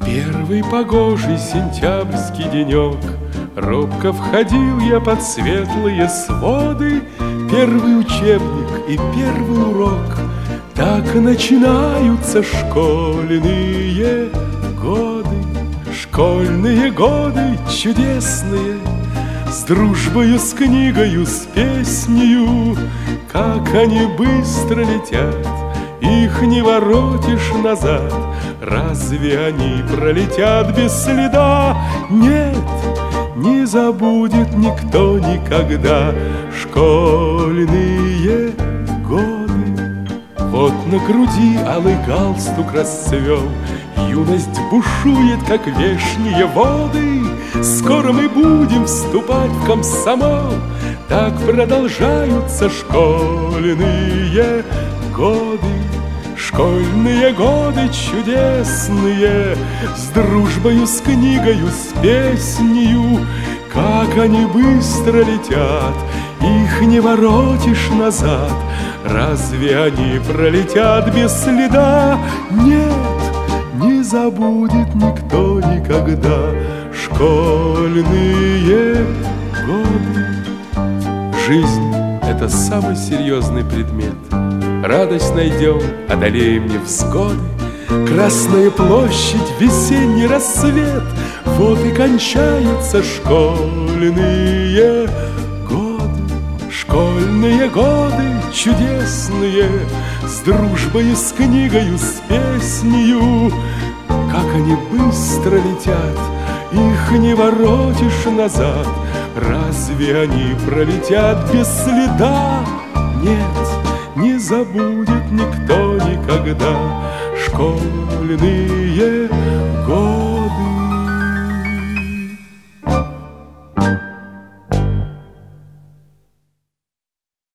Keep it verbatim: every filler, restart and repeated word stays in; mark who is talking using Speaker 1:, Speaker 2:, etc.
Speaker 1: Первый погожий сентябрьский денек, робко входил я под светлые своды. Первый учебник и первый урок, так начинаются школьные годы. Школьные годы чудесные, с дружбою, с книгою, с песнею. Как они быстро летят, их не воротишь назад. Разве они пролетят без следа? Нет, не забудет никто никогда школьные годы. Вот на груди алый галстук расцвел, юность бушует, как вешние воды. Скоро мы будем вступать в комсомол. Так продолжаются школьные годы. Школьные годы чудесные, с дружбою, с книгою, с песнею. Как они быстро летят, их не воротишь назад. Разве они пролетят без следа? Нет, не забудет никто никогда школьные годы. Жизнь — это самый серьезный предмет. Радость найдем, одолеем невзгоды. Красная площадь, весенний рассвет. Вот и кончаются школьные годы. Школьные годы чудесные, с дружбою, с книгою, с песнею. Как они быстро летят, их не воротишь назад. Разве они пролетят без следа? Нет, не забудет никто никогда школьные годы.